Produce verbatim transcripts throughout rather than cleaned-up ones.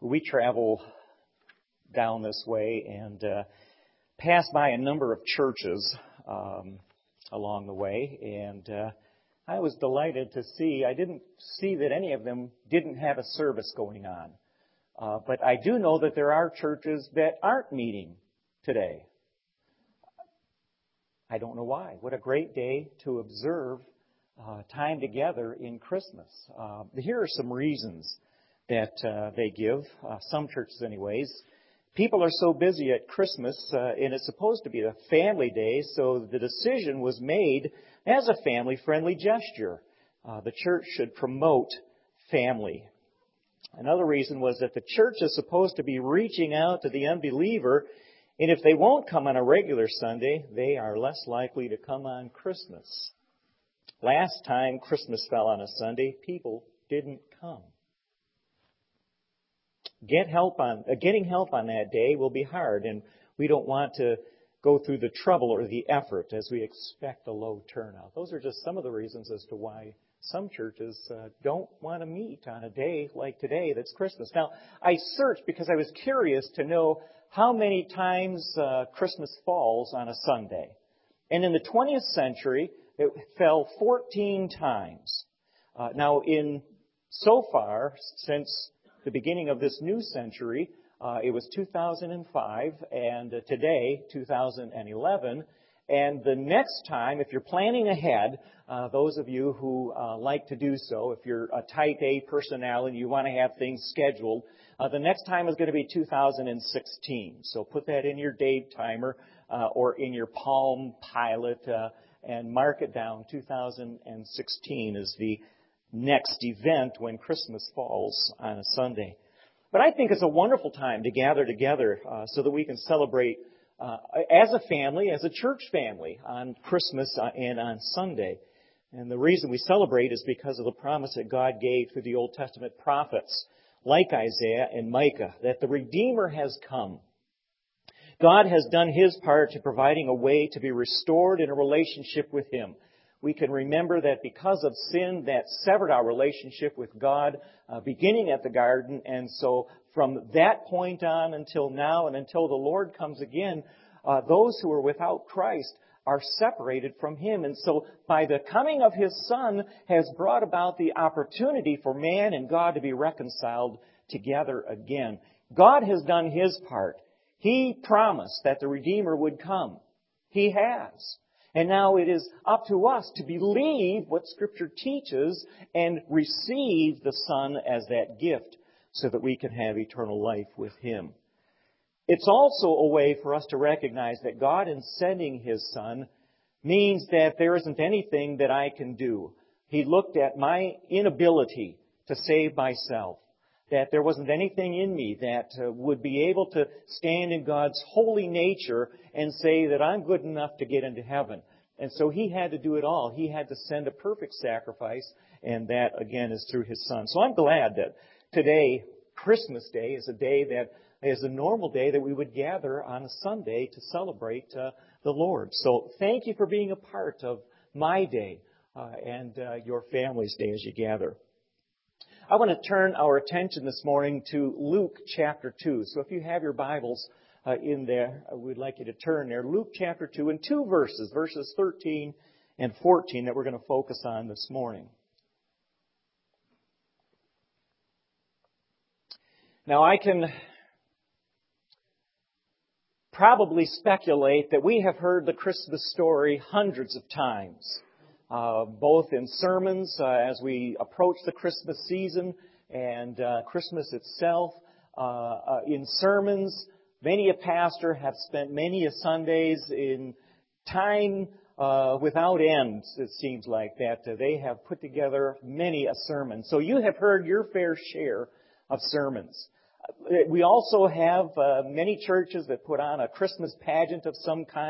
we travel down this way and uh, pass by a number of churches um, along the way, and uh, I was delighted to see, I didn't see that any of them didn't have a service going on. Uh, but I do know that there are churches that aren't meeting today. I don't know why. What a great day to observe uh, time together in Christmas. Uh, here are some reasons that uh, they give, uh, some churches anyways. People are so busy at Christmas, uh, and it's supposed to be a family day, so the decision was made as a family-friendly gesture. Uh, the church should promote family. Another reason was that the church is supposed to be reaching out to the unbeliever, and if they won't come on a regular Sunday, they are less likely to come on Christmas. Last time Christmas fell on a Sunday, people didn't come. Get help on uh, getting help on that day will be hard, and we don't want to go through the trouble or the effort as we expect a low turnout. Those are just some of the reasons as to why some churches uh, don't want to meet on a day like today that's Christmas. Now, I searched because I was curious to know how many times uh, Christmas falls on a Sunday. And in the twentieth century, it fell fourteen times. Uh, now, in so far, since the beginning of this new century, uh, it was two thousand five, and uh, today, two thousand eleven. And the next time, if you're planning ahead, uh, those of you who uh, like to do so, if you're a type A personality, you want to have things scheduled, uh, the next time is going to be two thousand sixteen. So put that in your date timer uh, or in your Palm Pilot uh, and mark it down. two thousand sixteen is the next event when Christmas falls on a Sunday. But I think it's a wonderful time to gather together uh, so that we can celebrate uh, as a family, as a church family, on Christmas uh, and on Sunday. And the reason we celebrate is because of the promise that God gave through the Old Testament prophets, like Isaiah and Micah, that the Redeemer has come. God has done His part to providing a way to be restored in a relationship with Him. We can remember that because of sin that severed our relationship with God, uh, beginning at the garden. And so from that point on until now and until the Lord comes again, uh, those who are without Christ are separated from Him. And so by the coming of His Son has brought about the opportunity for man and God to be reconciled together again. God has done His part. He promised that the Redeemer would come. He has. And now it is up to us to believe what Scripture teaches and receive the Son as that gift so that we can have eternal life with Him. It's also a way for us to recognize that God, in sending His Son, means that there isn't anything that I can do. He looked at my inability to save myself, that there wasn't anything in me that uh, would be able to stand in God's holy nature and say that I'm good enough to get into heaven. And so He had to do it all. He had to send a perfect sacrifice, and that, again, is through His Son. So I'm glad that today, Christmas Day, is a day that is a normal day that we would gather on a Sunday to celebrate uh, the Lord. So thank you for being a part of my day uh, and uh, your family's day as you gather. I want to turn our attention this morning to Luke chapter two. So if you have your Bibles uh, in there, we'd like you to turn there. Luke chapter two and two verses, verses thirteen and fourteen that we're going to focus on this morning. Now I can probably speculate that we have heard the Christmas story hundreds of times. Uh, both in sermons uh, as we approach the Christmas season and uh, Christmas itself. Uh, uh, in sermons, many a pastor have spent many a Sundays in time uh, without end, it seems like, that uh, they have put together many a sermon. So you have heard your fair share of sermons. We also have uh, many churches that put on a Christmas pageant of some kind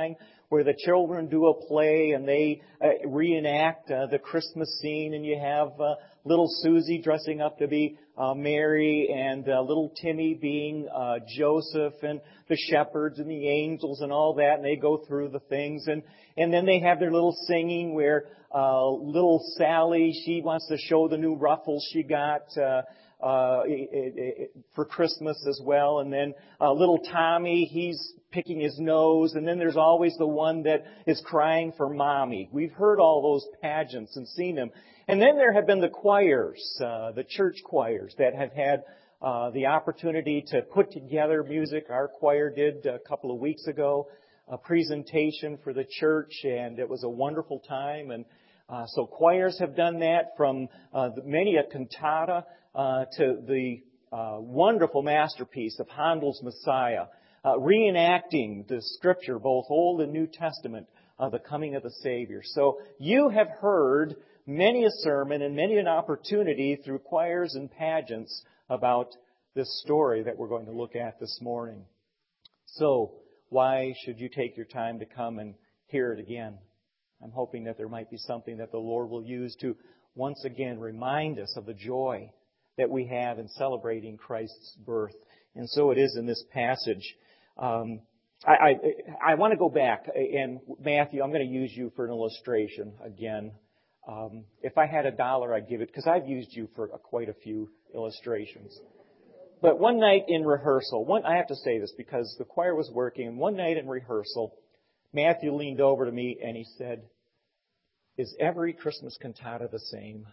where the children do a play and they uh, reenact uh, the Christmas scene, and you have uh, little Susie dressing up to be uh, Mary, and uh, little Timmy being uh, Joseph, and the shepherds and the angels and all that, and they go through the things, and and then they have their little singing where uh, little Sally, she wants to show the new ruffles she got uh, uh, it, it, for Christmas as well, and then uh, little Tommy, he's picking his nose, and then there's always the one that is crying for mommy. We've heard all those pageants and seen them. And then there have been the choirs, uh, the church choirs that have had uh, the opportunity to put together music. Our choir did a couple of weeks ago a presentation for the church, and it was a wonderful time. And uh, so choirs have done that, from uh, many a cantata uh, to the uh, wonderful masterpiece of Handel's Messiah, uh, reenacting the Scripture, both Old and New Testament, of the coming of the Savior. So you have heard many a sermon and many an opportunity through choirs and pageants about this story that we're going to look at this morning. So why should you take your time to come and hear it again? I'm hoping that there might be something that the Lord will use to once again remind us of the joy that we have in celebrating Christ's birth. And so it is in this passage. Um, I, I, I want to go back, and Matthew, I'm going to use you for an illustration again. Um, if I had a dollar, I'd give it, because I've used you for a, quite a few illustrations. But one night in rehearsal, one, I have to say this because the choir was working, and one night in rehearsal, Matthew leaned over to me and he said, "Is every Christmas cantata the same?"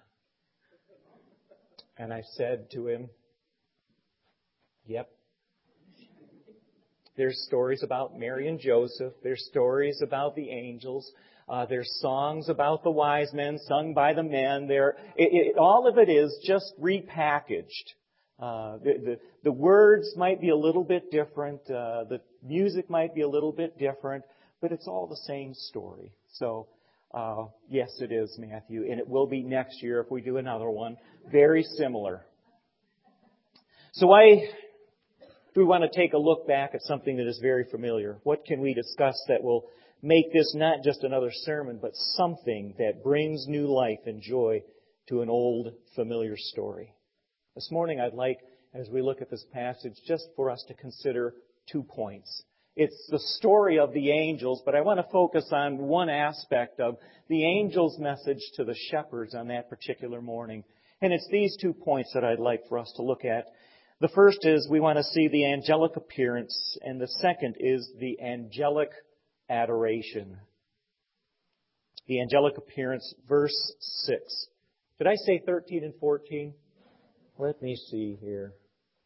And I said to him, "Yep. There's stories about Mary and Joseph. There's stories about the angels. Uh, there's songs about the wise men sung by the men. There, it, it, all of it is just repackaged. Uh, the, the, the words might be a little bit different. Uh, the music might be a little bit different, but it's all the same story." So, uh, yes, it is, Matthew, and it will be next year if we do another one. Very similar. So I... we want to take a look back at something that is very familiar. What can we discuss that will make this not just another sermon, but something that brings new life and joy to an old, familiar story? This morning I'd like, as we look at this passage, just for us to consider two points. It's the story of the angels, but I want to focus on one aspect of the angels' message to the shepherds on that particular morning. And it's these two points that I'd like for us to look at. The first is we want to see the angelic appearance, and the second is the angelic adoration. The angelic appearance, verse six. Did I say thirteen and fourteen? Let me see here.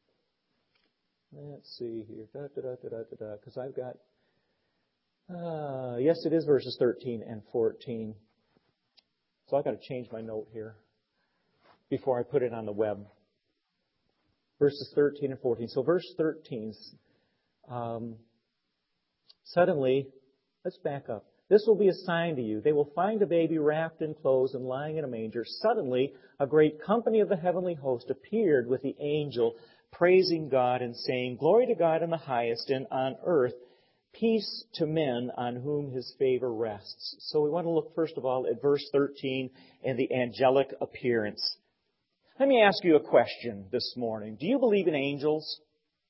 Let's see here. Da, da, da, da, da, da, because I've got... Uh, yes, it is verses thirteen and fourteen. So I've got to change my note here before I put it on the web. Verses thirteen and fourteen. So verse thirteen, um, suddenly, let's back up. "This will be a sign to you. They will find a baby wrapped in clothes and lying in a manger." Suddenly, a great company of the heavenly host appeared with the angel, praising God and saying, "Glory to God in the highest, and on earth, peace to men on whom His favor rests." So we want to look first of all at verse thirteen and the angelic appearance. Let me ask you a question this morning. Do you believe in angels?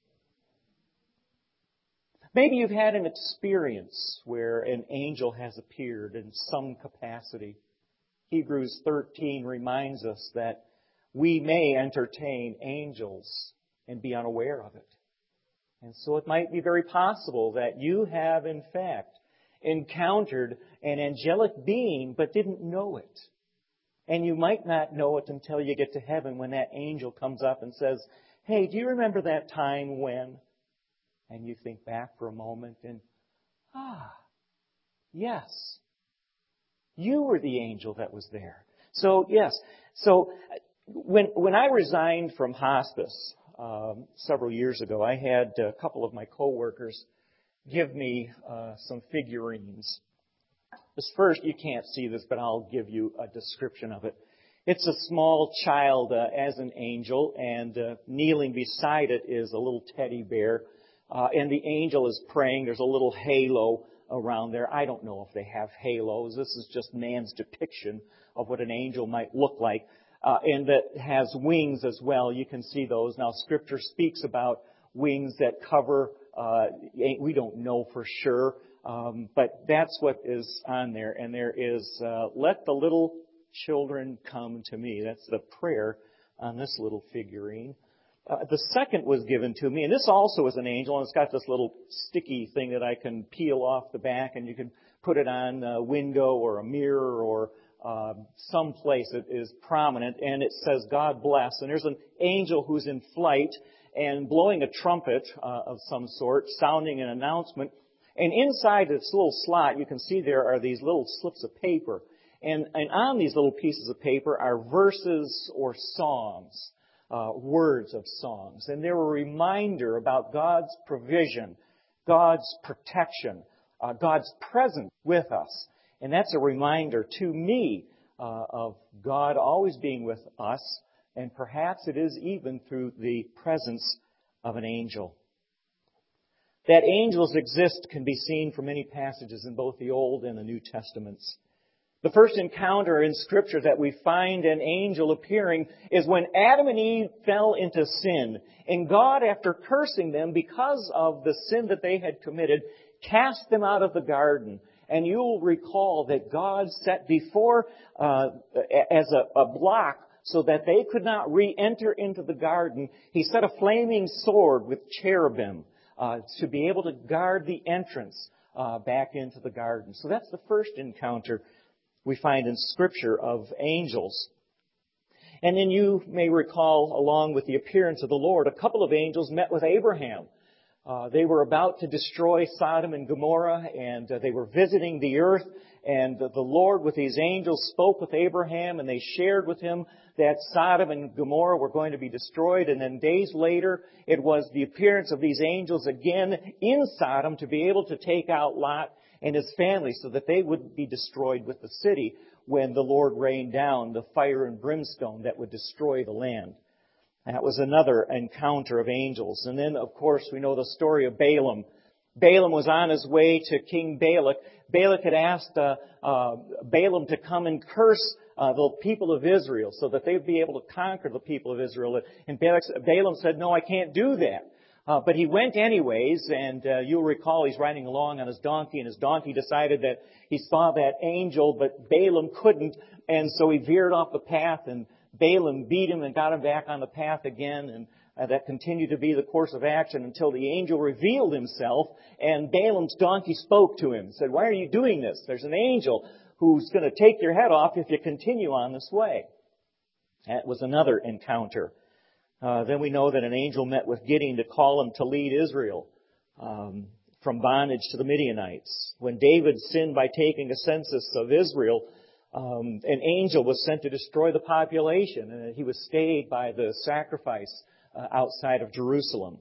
Maybe you've had an experience where an angel has appeared in some capacity. Hebrews thirteen reminds us that we may entertain angels and be unaware of it. And so it might be very possible that you have, in fact, encountered an angelic being but didn't know it. And you might not know it until you get to heaven when that angel comes up and says, "Hey, do you remember that time when?" And you think back for a moment and, ah, yes, you were the angel that was there. So, yes, so when when I resigned from hospice um, several years ago, I had a couple of my coworkers give me uh, some figurines. This first, you can't see this, but I'll give you a description of it. It's a small child uh, as an angel, and uh, kneeling beside it is a little teddy bear. Uh, and the angel is praying. There's a little halo around there. I don't know if they have halos. This is just man's depiction of what an angel might look like. Uh, and that has wings as well. You can see those. Now, Scripture speaks about wings that cover, uh, we don't know for sure, um, but that's what is on there. And there is, uh, let the little children come to me. That's the prayer on this little figurine. Uh, the second was given to me, and this also is an angel, and it's got this little sticky thing that I can peel off the back, and you can put it on a window or a mirror or uh, some place that is prominent, and it says, God bless. And there's an angel who's in flight and blowing a trumpet uh, of some sort, sounding an announcement. And inside this little slot, you can see there are these little slips of paper. And, and on these little pieces of paper are verses or songs. Uh, words of songs. And they're a reminder about God's provision, God's protection, uh, God's presence with us. And that's a reminder to me uh, of God always being with us, and perhaps it is even through the presence of an angel. That angels exist can be seen from many passages in both the Old and the New Testaments. The first encounter in Scripture that we find an angel appearing is when Adam and Eve fell into sin. And God, after cursing them because of the sin that they had committed, cast them out of the garden. And you'll recall that God set before, uh, as a, a block so that they could not re-enter into the garden, He set a flaming sword with cherubim uh, to be able to guard the entrance uh, back into the garden. So that's the first encounter we find in Scripture of angels. And then you may recall, along with the appearance of the Lord, a couple of angels met with Abraham. Uh, they were about to destroy Sodom and Gomorrah, and uh, they were visiting the earth. And uh, the Lord, with these angels, spoke with Abraham, and they shared with him that Sodom and Gomorrah were going to be destroyed. And then days later, it was the appearance of these angels again in Sodom to be able to take out Lot and his family so that they would be destroyed with the city when the Lord rained down the fire and brimstone that would destroy the land. That was another encounter of angels. And then, of course, we know the story of Balaam. Balaam was on his way to King Balak. Balak had asked uh, uh, Balaam to come and curse uh, the people of Israel so that they would be able to conquer the people of Israel. And Balak, Balaam said, no, I can't do that. Uh, but he went anyways, and uh, you'll recall he's riding along on his donkey, and his donkey decided that he saw that angel, but Balaam couldn't, and so he veered off the path, and Balaam beat him and got him back on the path again, and uh, that continued to be the course of action until the angel revealed himself, and Balaam's donkey spoke to him and said, why are you doing this? There's an angel who's going to take your head off if you continue on this way. That was another encounter. Uh, then we know that an angel met with Gideon to call him to lead Israel um, from bondage to the Midianites. When David sinned by taking a census of Israel, um, an angel was sent to destroy the population, and he was stayed by the sacrifice uh, outside of Jerusalem.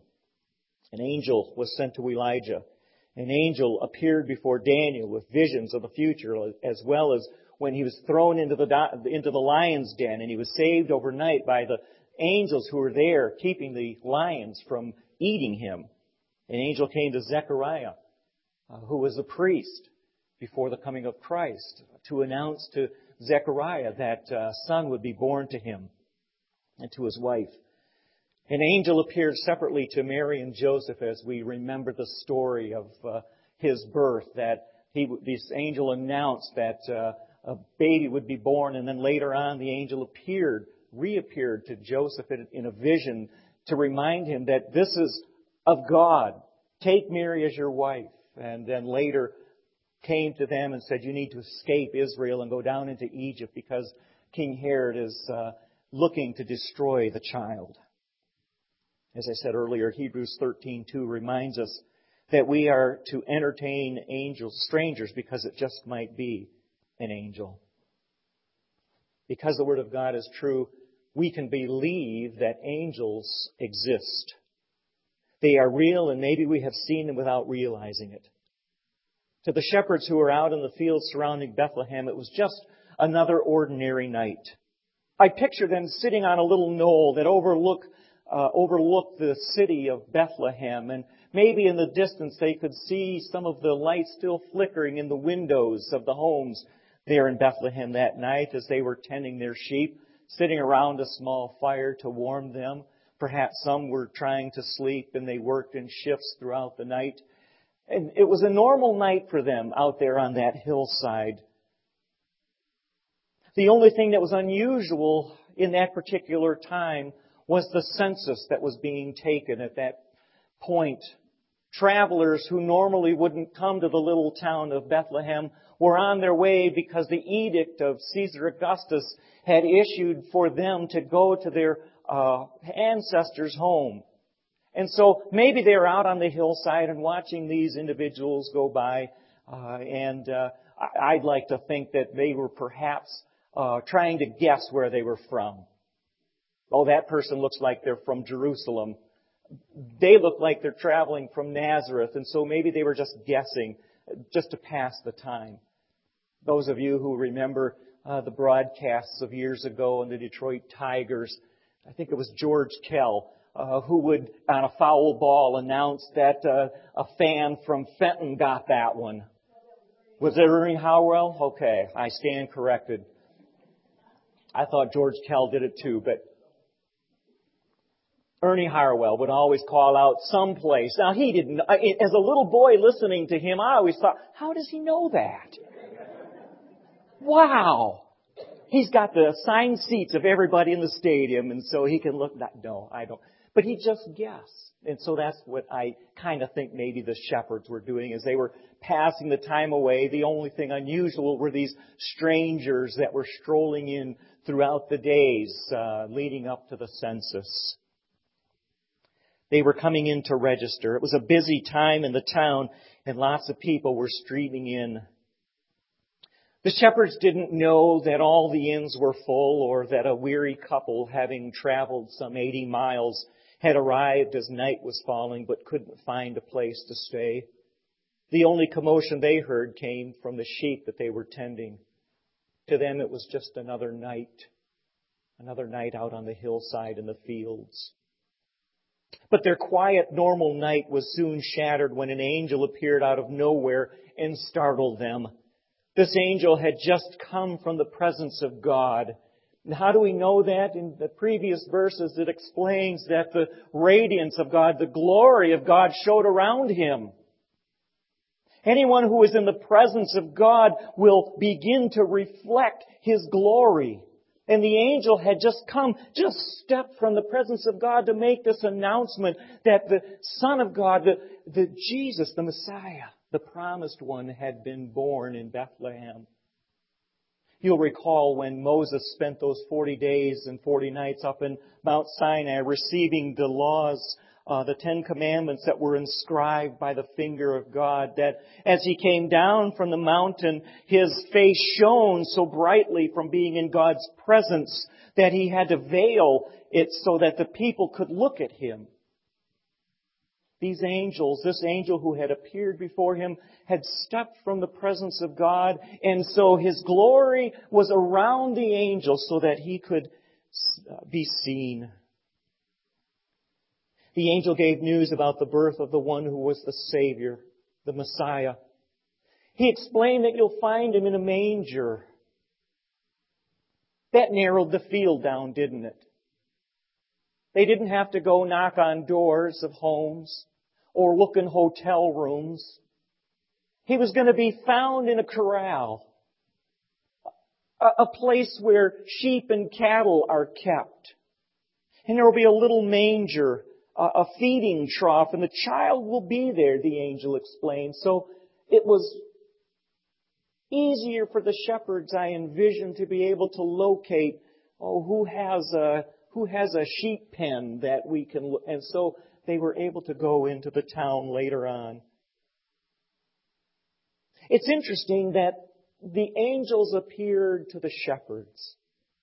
An angel was sent to Elijah. An angel appeared before Daniel with visions of the future, as well as when he was thrown into the into the lion's den, and he was saved overnight by the angels who were there keeping the lions from eating him. An angel came to Zechariah, uh, who was a priest before the coming of Christ, to announce to Zechariah that a uh, son would be born to him and to his wife. An angel appeared separately to Mary and Joseph as we remember the story of uh, his birth, that he, this angel announced that uh, a baby would be born, and then later on the angel appeared reappeared to Joseph in a vision to remind him that this is of God. Take Mary as your wife. And then later came to them and said, you need to escape Israel and go down into Egypt because King Herod is uh, looking to destroy the child. As I said earlier, Hebrews thirteen two reminds us that we are to entertain angels, strangers, because it just might be an angel. Because the Word of God is true, we can believe that angels exist. They are real, and maybe we have seen them without realizing it. To the shepherds who were out in the fields surrounding Bethlehem, it was just another ordinary night. I picture them sitting on a little knoll that overlook, uh, overlooked the city of Bethlehem, and Maybe in the distance they could see some of the lights still flickering in the windows of the homes there in Bethlehem that night as they were tending their sheep, sitting around a small fire to warm them. Perhaps some were trying to sleep and they worked in shifts throughout the night. And it was a normal night for them out there on that hillside. The only thing that was unusual in that particular time was the census that was being taken at that point. Travelers who normally wouldn't come to the little town of Bethlehem were on their way because the edict of Caesar Augustus had issued for them to go to their uh, ancestors' home. And so maybe they were out on the hillside and watching these individuals go by. Uh, and uh, I'd like to think that they were perhaps uh, trying to guess where they were from. Oh, that person looks like they're from Jerusalem. They look like they're traveling from Nazareth. And so maybe they were just guessing, just to pass the time. Those of you who remember uh, the broadcasts of years ago in the Detroit Tigers, I think it was George Kell, Uh, who would, on a foul ball, announce that uh, a fan from Fenton got that one. Was it Ernie Howell? Okay, I stand corrected. I thought George Kell did it too, but Ernie Harwell would always call out someplace. Now, he didn't, as a little boy listening to him, I always thought, how does he know that? Wow! He's got the assigned seats of everybody in the stadium, and so he can look, no, I don't. But he just guessed. And so that's what I kind of think maybe the shepherds were doing as they were passing the time away. The only thing unusual were these strangers that were strolling in throughout the days uh, leading up to the census. They were coming in to register. It was a busy time in the town and lots of people were streaming in. The shepherds didn't know that all the inns were full or that a weary couple, having traveled some eighty miles, had arrived as night was falling but couldn't find a place to stay. The only commotion they heard came from the sheep that they were tending. To them it was just another night, another night out on the hillside in the fields. But their quiet, normal night was soon shattered when an angel appeared out of nowhere and startled them. This angel had just come from the presence of God. And how do we know that? In the previous verses, it explains that the radiance of God, the glory of God showed around him. Anyone who is in the presence of God will begin to reflect His glory. And the angel had just come, just stepped from the presence of God to make this announcement that the Son of God, the, the Jesus, the Messiah, the promised one, had been born in Bethlehem. You'll recall when Moses spent those forty days and forty nights up in Mount Sinai receiving the laws, uh, the Ten Commandments that were inscribed by the finger of God, that as he came down from the mountain, his face shone so brightly from being in God's presence that he had to veil it so that the people could look at him. These angels, this angel who had appeared before him, had stepped from the presence of God, and so His glory was around the angel so that he could be seen. The angel gave news about the birth of the one who was the Savior, the Messiah. He explained that you'll find Him in a manger. That narrowed the field down, didn't it? They didn't have to go knock on doors of homes or look in hotel rooms. He was going to be found in a corral, a place where sheep and cattle are kept. And there will be a little manger, a feeding trough, and the child will be there, the angel explained. So it was easier for the shepherds, I envision, to be able to locate, oh, who has a Who has a sheep pen that we can look? And so they were able to go into the town later on. It's interesting that the angels appeared to the shepherds.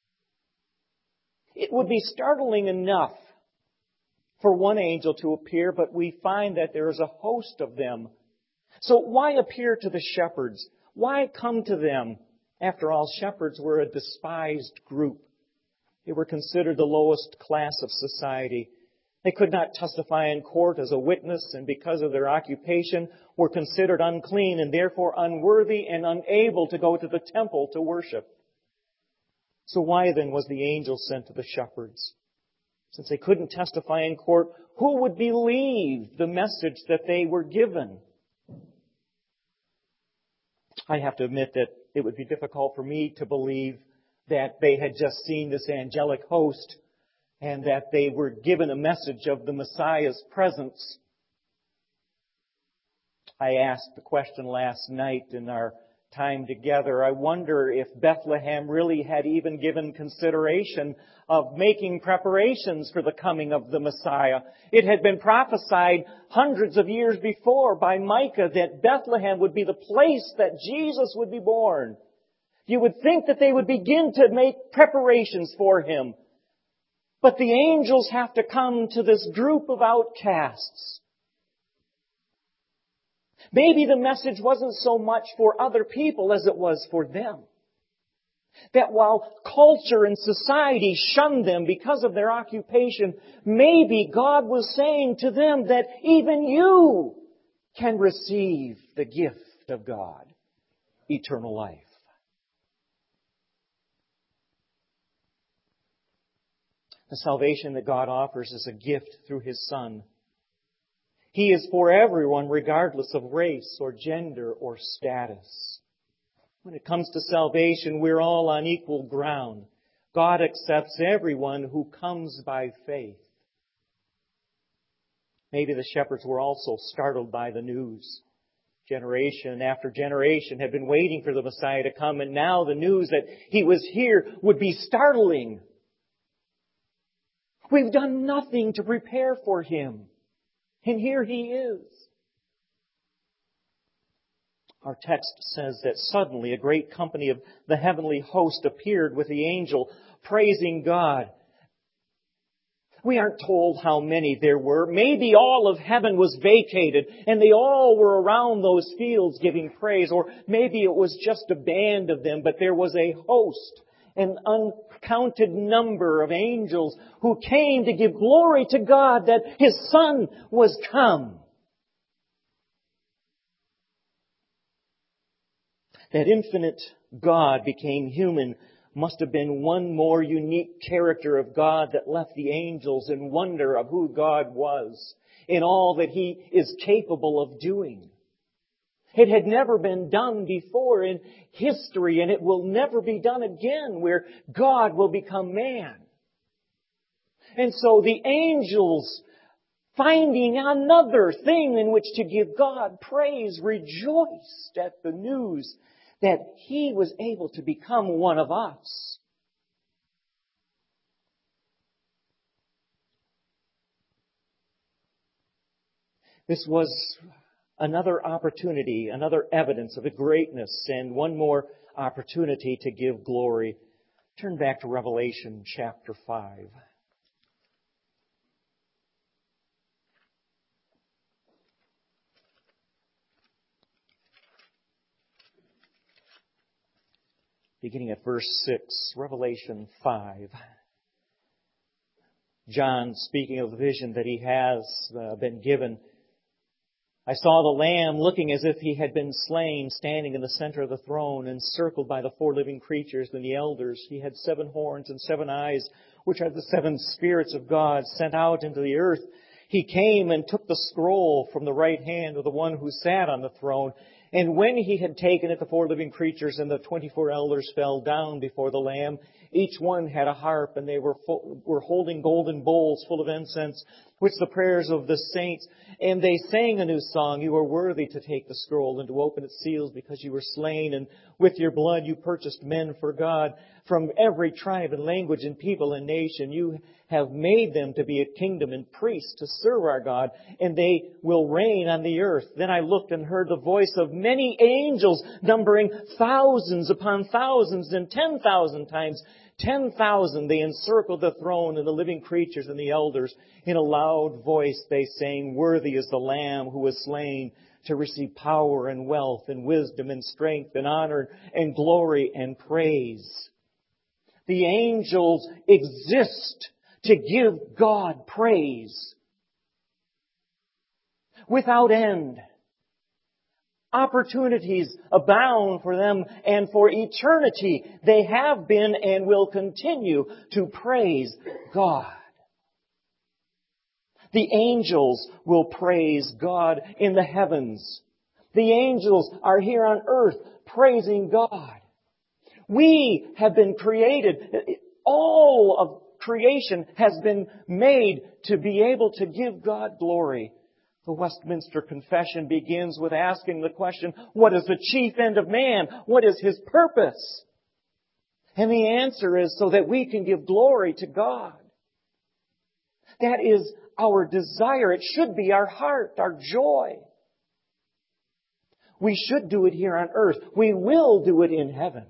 It would be startling enough for one angel to appear, but we find that there is a host of them. So why appear to the shepherds? Why come to them? After all, shepherds were a despised group. They were considered the lowest class of society. They could not testify in court as a witness, and because of their occupation were considered unclean and therefore unworthy and unable to go to the temple to worship. So why then was the angel sent to the shepherds? Since they couldn't testify in court, who would believe the message that they were given? I have to admit that it would be difficult for me to believe that they had just seen this angelic host and that they were given a message of the Messiah's presence. I asked the question last night in our time together. I wonder if Bethlehem really had even given consideration of making preparations for the coming of the Messiah. It had been prophesied hundreds of years before by Micah that Bethlehem would be the place that Jesus would be born. You would think that they would begin to make preparations for Him. But the angels have to come to this group of outcasts. Maybe the message wasn't so much for other people as it was for them. That while culture and society shunned them because of their occupation, maybe God was saying to them that even you can receive the gift of God, eternal life. The salvation that God offers is a gift through His Son. He is for everyone, regardless of race or gender or status. When it comes to salvation, we're all on equal ground. God accepts everyone who comes by faith. Maybe the shepherds were also startled by the news. Generation after generation had been waiting for the Messiah to come, and now the news that He was here would be startling. We've done nothing to prepare for Him. And here He is. Our text says that suddenly a great company of the heavenly host appeared with the angel, praising God. We aren't told how many there were. Maybe all of heaven was vacated and they all were around those fields giving praise. Or maybe it was just a band of them, but there was a host, an uncounted number of angels who came to give glory to God that His Son was come. That infinite God became human must have been one more unique character of God that left the angels in wonder of who God was, in all that He is capable of doing. It had never been done before in history, and it will never be done again, where God will become man. And so the angels, finding another thing in which to give God praise, rejoiced at the news that He was able to become one of us. This was another opportunity, another evidence of the greatness, and one more opportunity to give glory. Turn back to Revelation chapter five. Beginning at verse six, Revelation five. John, speaking of the vision that he has uh, been given, I saw the Lamb looking as if He had been slain, standing in the center of the throne, encircled by the four living creatures and the elders. He had seven horns and seven eyes, which are the seven spirits of God sent out into the earth. He came and took the scroll from the right hand of the one who sat on the throne. And when He had taken it, the four living creatures and the twenty-four elders fell down before the Lamb. Each one had a harp, and they were full, were holding golden bowls full of incense, which the prayers of the saints. And they sang a new song. You are worthy to take the scroll and to open its seals, because you were slain, and with your blood you purchased men for God from every tribe and language and people and nation. You have made them to be a kingdom and priests to serve our God, and they will reign on the earth. Then I looked and heard the voice of many angels, numbering thousands upon thousands and ten thousand times ten thousand. They encircled the throne and the living creatures and the elders. In a loud voice they sang, Worthy is the Lamb who was slain to receive power and wealth and wisdom and strength and honor and glory and praise. The angels exist to give God praise without end. Opportunities abound for them, and for eternity they have been and will continue to praise God. The angels will praise God in the heavens. The angels are here on earth praising God. We have been created. All of creation has been made to be able to give God glory. The Westminster Confession begins with asking the question, what is the chief end of man? What is his purpose? And the answer is so that we can give glory to God. That is our desire. It should be our heart, our joy. We should do it here on earth. We will do it in heaven.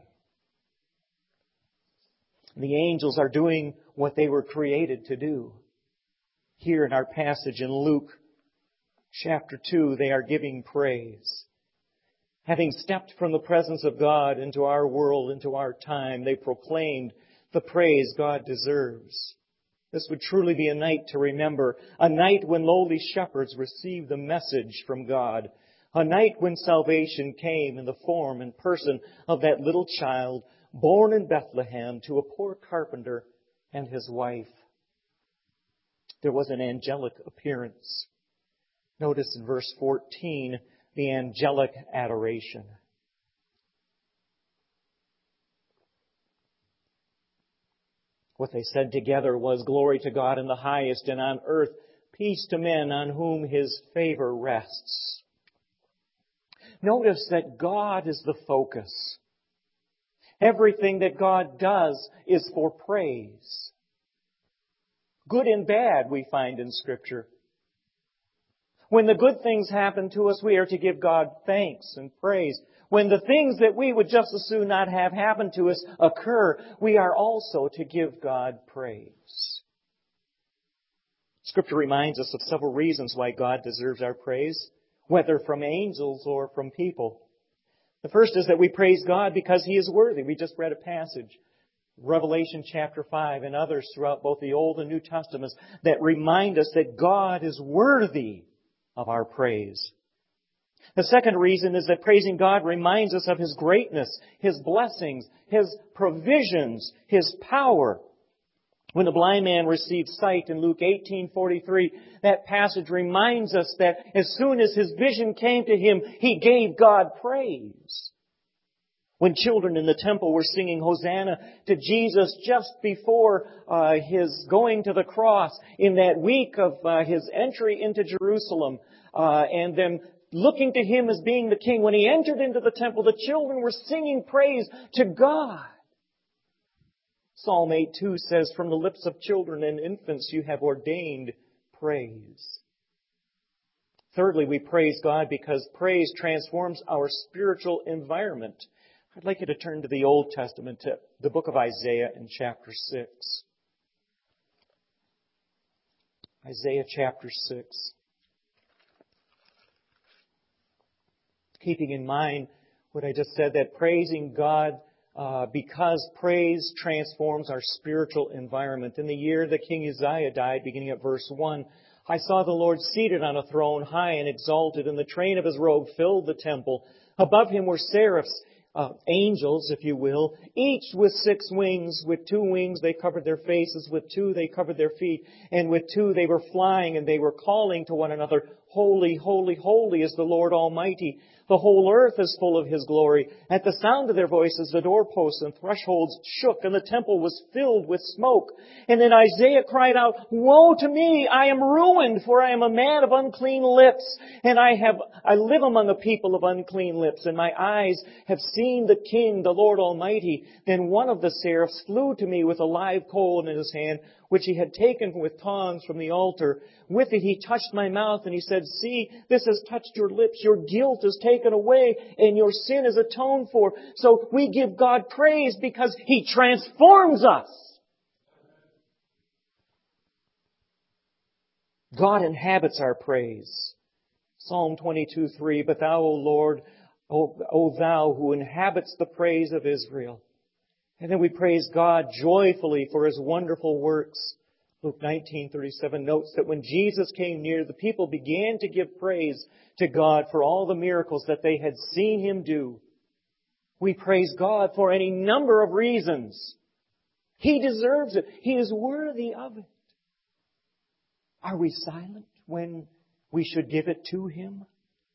The angels are doing what they were created to do. Here in our passage in Luke chapter two, they are giving praise. Having stepped from the presence of God into our world, into our time, they proclaimed the praise God deserves. This would truly be a night to remember, a night when lowly shepherds received the message from God, a night when salvation came in the form and person of that little child born in Bethlehem to a poor carpenter and his wife. There was an angelic appearance. Notice in verse fourteen, the angelic adoration. What they said together was, glory to God in the highest, and on earth peace to men on whom His favor rests. Notice that God is the focus. Everything that God does is for praise. Good and bad, we find in Scripture. When the good things happen to us, we are to give God thanks and praise. When the things that we would just as soon not have happen to us occur, we are also to give God praise. Scripture reminds us of several reasons why God deserves our praise, whether from angels or from people. The first is that we praise God because He is worthy. We just read a passage, Revelation chapter five, and others throughout both the Old and New Testaments that remind us that God is worthy of our praise. The second reason is that praising God reminds us of His greatness, His blessings, His provisions, His power. When the blind man received sight in Luke eighteen forty-three, that passage reminds us that as soon as his vision came to him, he gave God praise. When children in the temple were singing Hosanna to Jesus just before uh, His going to the cross, in that week of uh, His entry into Jerusalem, uh, and them looking to Him as being the King, when He entered into the temple, the children were singing praise to God. Psalm eight two says, from the lips of children and infants you have ordained praise. Thirdly, we praise God because praise transforms our spiritual environment. I'd like you to turn to the Old Testament, to the book of Isaiah in chapter six. Isaiah chapter six. Keeping in mind what I just said, that praising God Uh, because praise transforms our spiritual environment. In the year that King Uzziah died, beginning at verse one, I saw the Lord seated on a throne, high and exalted, and the train of His robe filled the temple. Above Him were seraphs, uh, angels, if you will, each with six wings. With two wings they covered their faces, with two they covered their feet, and with two they were flying, and they were calling to one another, Holy, holy, holy is the Lord Almighty. The whole earth is full of His glory. At the sound of their voices, the doorposts and thresholds shook, and the temple was filled with smoke. And then Isaiah cried out, Woe to me! I am ruined, for I am a man of unclean lips, and I have I live among a people of unclean lips, and my eyes have seen the King, the Lord Almighty. Then one of the seraphs flew to me with a live coal in his hand, which he had taken with tongs from the altar. With it he touched my mouth, and he said, See, this has touched your lips. Your guilt is taken away, and your sin is atoned for. So we give God praise because He transforms us. God inhabits our praise. Psalm twenty-two three, But thou, O Lord, O, o thou who inhabits the praise of Israel. And then we praise God joyfully for His wonderful works. Luke nineteen thirty-seven notes that when Jesus came near, the people began to give praise to God for all the miracles that they had seen Him do. We praise God for any number of reasons. He deserves it. He is worthy of it. Are we silent when we should give it to Him?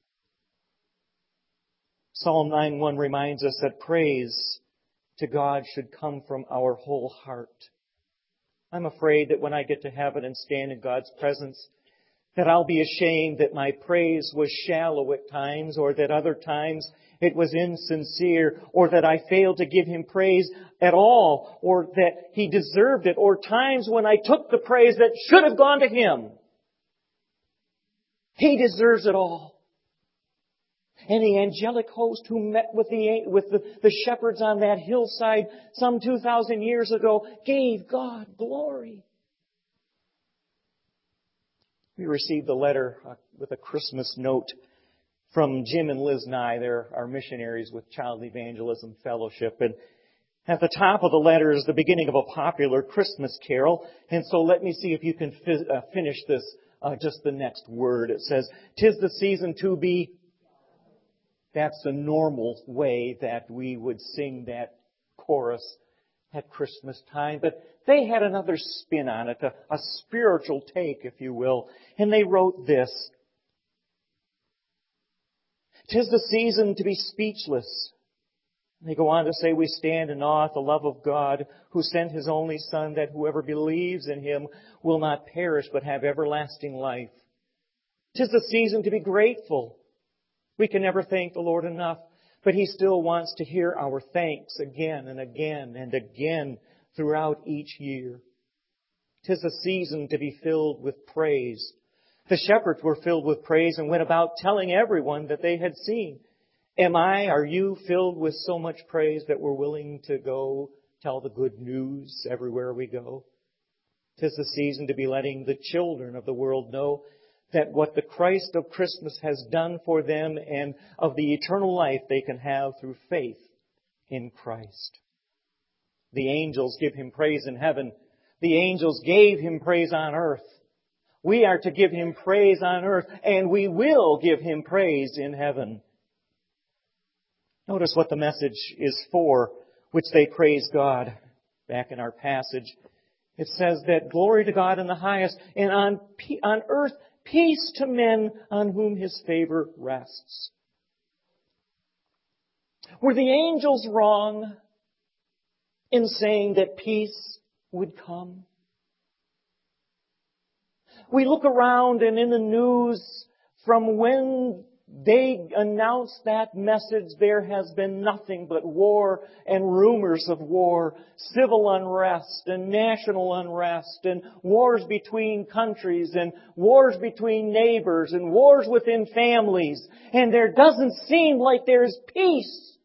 Psalm nine one reminds us that praise to God should come from our whole heart. I'm afraid that when I get to heaven and stand in God's presence, that I'll be ashamed that my praise was shallow at times, or that other times it was insincere, or that I failed to give Him praise at all, or that He deserved it, or times when I took the praise that should have gone to Him. He deserves it all. And the angelic host who met with the, with the, the shepherds on that hillside some two thousand years ago gave God glory. We received a letter with a Christmas note from Jim and Liz Nye. They're our missionaries with Child Evangelism Fellowship. And at the top of the letter is the beginning of a popular Christmas carol. And so let me see if you can fi- uh, finish this, uh, just the next word. It says, "'Tis the season to be..." That's the normal way that we would sing that chorus at Christmas time. But they had another spin on it, a, a spiritual take, if you will. And they wrote this: "'Tis the season to be speechless." They go on to say, "We stand in awe at the love of God, who sent His only Son, that whoever believes in Him will not perish but have everlasting life. 'Tis the season to be grateful. We can never thank the Lord enough, but He still wants to hear our thanks again and again and again throughout each year. 'Tis a season to be filled with praise." The shepherds were filled with praise and went about telling everyone that they had seen. Am I, are you filled with so much praise that we're willing to go tell the good news everywhere we go? 'Tis the season to be letting the children of the world know that what the Christ of Christmas has done for them and of the eternal life they can have through faith in Christ. The angels give Him praise in heaven. The angels gave Him praise on earth. We are to give Him praise on earth, and we will give Him praise in heaven. Notice what the message is for, which they praise God. Back in our passage, it says that glory to God in the highest, and on, on earth, peace to men on whom His favor rests. Were the angels wrong in saying that peace would come? We look around and in the news, from when they announced that message, there has been nothing but war and rumors of war, civil unrest and national unrest, and wars between countries and wars between neighbors and wars within families. And there doesn't seem like there's peace.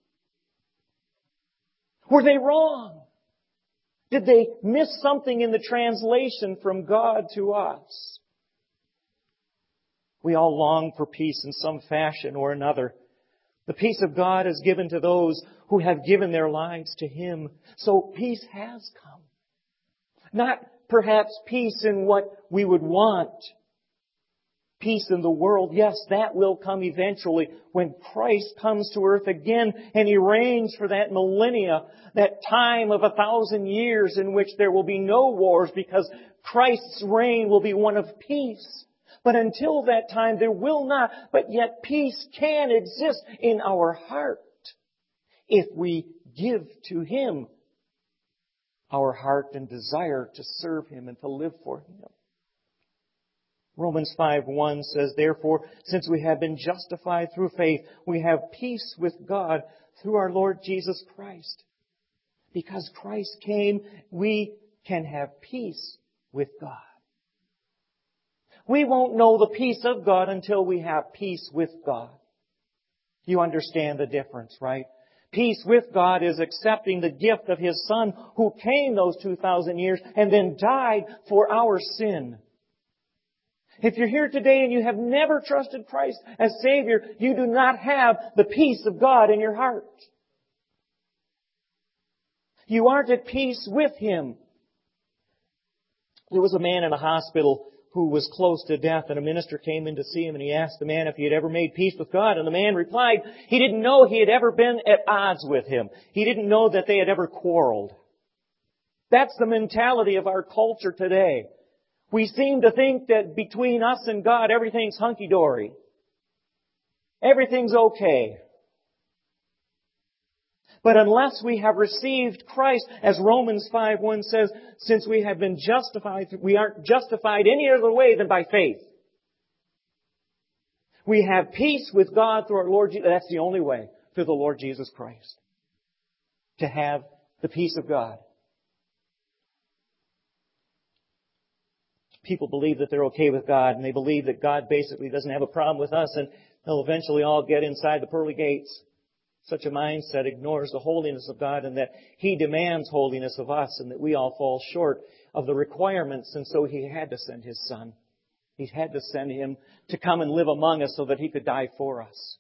Were they wrong? Did they miss something in the translation from God to us? We all long for peace in some fashion or another. The peace of God is given to those who have given their lives to Him. So peace has come. Not perhaps peace in what we would want. Peace in the world, yes, that will come eventually when Christ comes to earth again and He reigns for that millennia, that time of a thousand years in which there will be no wars because Christ's reign will be one of peace. But until that time, there will not, but yet peace can exist in our heart if we give to Him our heart and desire to serve Him and to live for Him. Romans five one says, "Therefore, since we have been justified through faith, we have peace with God through our Lord Jesus Christ." Because Christ came, we can have peace with God. We won't know the peace of God until we have peace with God. You understand the difference, right? Peace with God is accepting the gift of His Son who came those two thousand years and then died for our sin. If you're here today and you have never trusted Christ as Savior, you do not have the peace of God in your heart. You aren't at peace with Him. There was a man in a hospital who was close to death, and a minister came in to see him, and he asked the man if he had ever made peace with God. And the man replied he didn't know he had ever been at odds with Him. He didn't know that they had ever quarreled. That's the mentality of our culture today. We seem to think that between us and God, everything's hunky-dory. Everything's okay. But unless we have received Christ, as Romans five one says, since we have been justified, we aren't justified any other way than by faith. We have peace with God through our Lord Jesus. That's the only way, through the Lord Jesus Christ, to have the peace of God. People believe that they're okay with God, and they believe that God basically doesn't have a problem with us, and they'll eventually all get inside the pearly gates. Such a mindset ignores the holiness of God and that He demands holiness of us and that we all fall short of the requirements, and so He had to send His Son. He had to send Him to come and live among us so that He could die for us.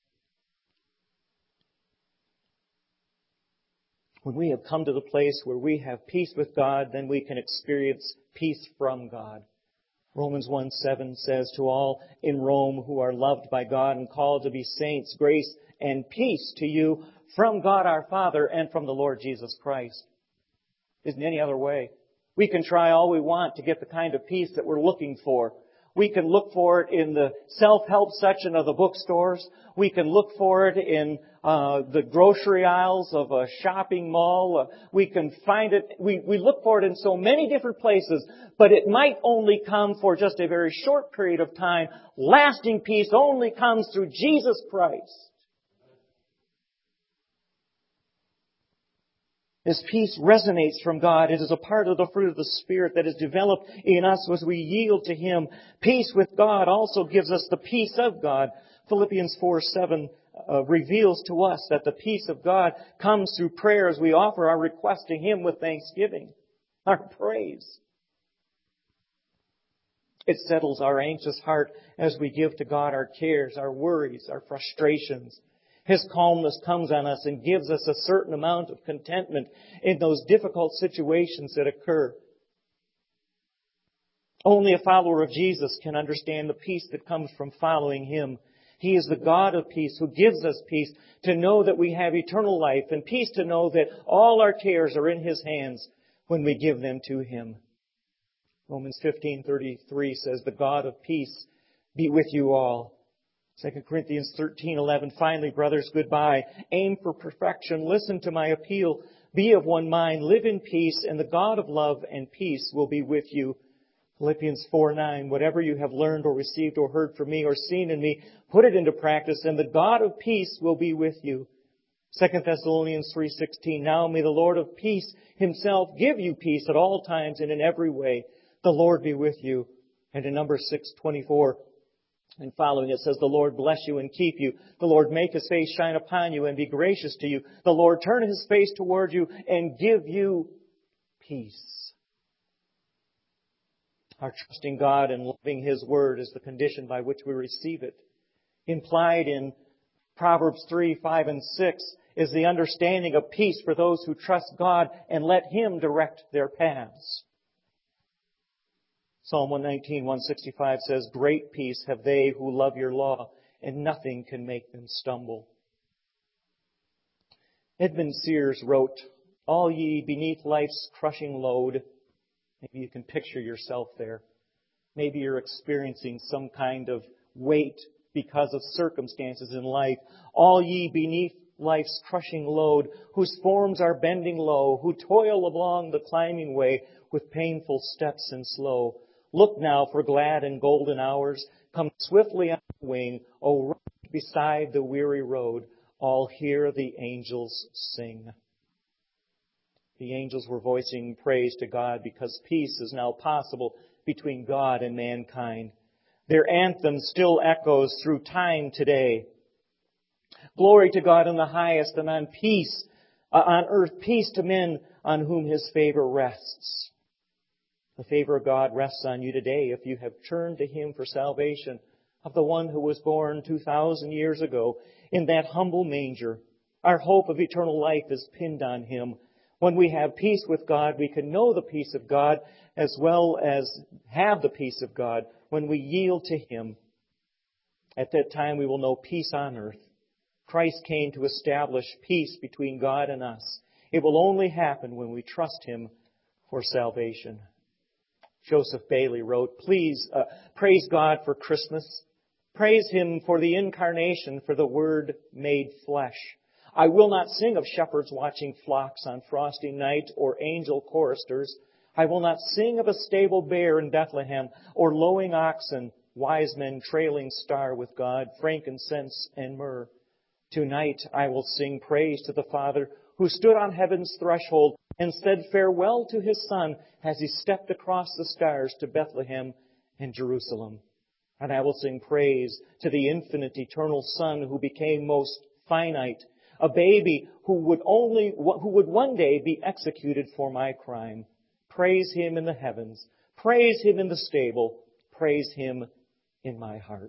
When we have come to the place where we have peace with God, then we can experience peace from God. Romans one seven says, to all in Rome who are loved by God and called to be saints, grace and peace to you from God our Father and from the Lord Jesus Christ. Isn't any other way. We can try all we want to get the kind of peace that we're looking for. We can look for it in the self-help section of the bookstores. We can look for it in uh, the grocery aisles of a shopping mall. Uh, we can find it, we, we look for it in so many different places, but it might only come for just a very short period of time. Lasting peace only comes through Jesus Christ. This peace resonates from God. It is a part of the fruit of the Spirit that is developed in us as we yield to Him. Peace with God also gives us the peace of God. Philippians four seven uh, reveals to us that the peace of God comes through prayer as we offer our request to Him with thanksgiving, our praise. It settles our anxious heart as we give to God our cares, our worries, our frustrations. His calmness comes on us and gives us a certain amount of contentment in those difficult situations that occur. Only a follower of Jesus can understand the peace that comes from following Him. He is the God of peace who gives us peace to know that we have eternal life and peace to know that all our cares are in His hands when we give them to Him. Romans fifteen thirty-three says, the God of peace be with you all. Second Corinthians thirteen eleven, finally, brothers, goodbye. Aim for perfection. Listen to my appeal. Be of one mind. Live in peace, and the God of love and peace will be with you. Philippians four nine, whatever you have learned or received or heard from me or seen in me, put it into practice, and the God of peace will be with you. Second Thessalonians three sixteen, now may the Lord of peace Himself give you peace at all times and in every way. The Lord be with you. And in Numbers six twenty-four, and following it says, the Lord bless you and keep you. The Lord make His face shine upon you and be gracious to you. The Lord turn His face toward you and give you peace. Our trusting God and loving His Word is the condition by which we receive it. Implied in Proverbs three, five, and six is the understanding of peace for those who trust God and let Him direct their paths. Psalm one nineteen, one sixty-five says, great peace have they who love your law, and nothing can make them stumble. Edmund Sears wrote, all ye beneath life's crushing load. Maybe you can picture yourself there. Maybe you're experiencing some kind of weight because of circumstances in life. All ye beneath life's crushing load, whose forms are bending low, who toil along the climbing way with painful steps and slow. Look now for glad and golden hours. Come swiftly on the wing. O run beside the weary road. All hear the angels sing. The angels were voicing praise to God because peace is now possible between God and mankind. Their anthem still echoes through time today. Glory to God in the highest, and on peace, uh, on earth peace to men on whom His favor rests. The favor of God rests on you today if you have turned to Him for salvation, of the one who was born two thousand years ago in that humble manger. Our hope of eternal life is pinned on Him. When we have peace with God, we can know the peace of God as well as have the peace of God when we yield to Him. At that time, we will know peace on earth. Christ came to establish peace between God and us. It will only happen when we trust Him for salvation. Joseph Bailey wrote, Please uh, praise God for Christmas. Praise Him for the incarnation, for the Word made flesh. I will not sing of shepherds watching flocks on frosty night or angel choristers. I will not sing of a stable bear in Bethlehem or lowing oxen, wise men trailing star with God, frankincense and myrrh. Tonight I will sing praise to the Father who stood on heaven's threshold and said farewell to His Son as He stepped across the stars to Bethlehem and Jerusalem. And I will sing praise to the infinite eternal Son who became most finite, a baby who would only, who would one day be executed for my crime. Praise Him in the heavens. Praise Him in the stable. Praise Him in my heart.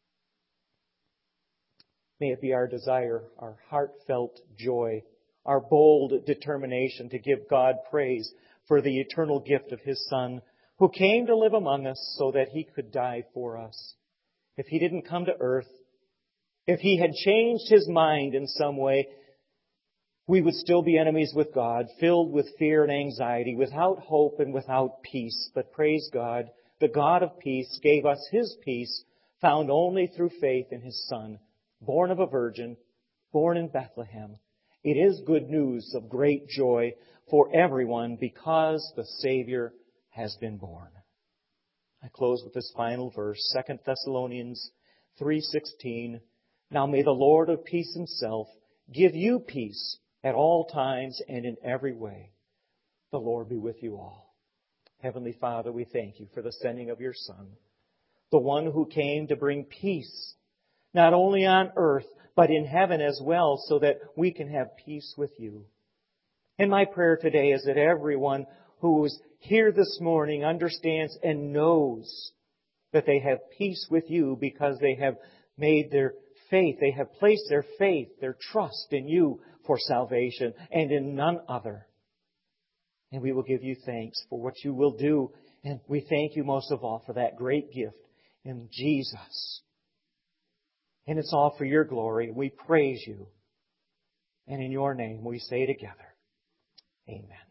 May it be our desire, our heartfelt joy, our bold determination to give God praise for the eternal gift of His Son, who came to live among us so that He could die for us. If He didn't come to earth, if He had changed His mind in some way, we would still be enemies with God, filled with fear and anxiety, without hope and without peace. But praise God, the God of peace gave us His peace, found only through faith in His Son, born of a virgin, born in Bethlehem. It is good news of great joy for everyone because the Savior has been born. I close with this final verse, Second Thessalonians three sixteen. Now may the Lord of peace Himself give you peace at all times and in every way. The Lord be with you all. Heavenly Father, we thank You for the sending of Your Son, the one who came to bring peace, not only on earth, but in heaven as well, so that we can have peace with You. And my prayer today is that everyone who is here this morning understands and knows that they have peace with You because they have made their faith, they have placed their faith, their trust in You for salvation and in none other. And we will give You thanks for what You will do. And we thank You most of all for that great gift in Jesus. And it's all for Your glory. We praise You. And in Your name we say together, Amen.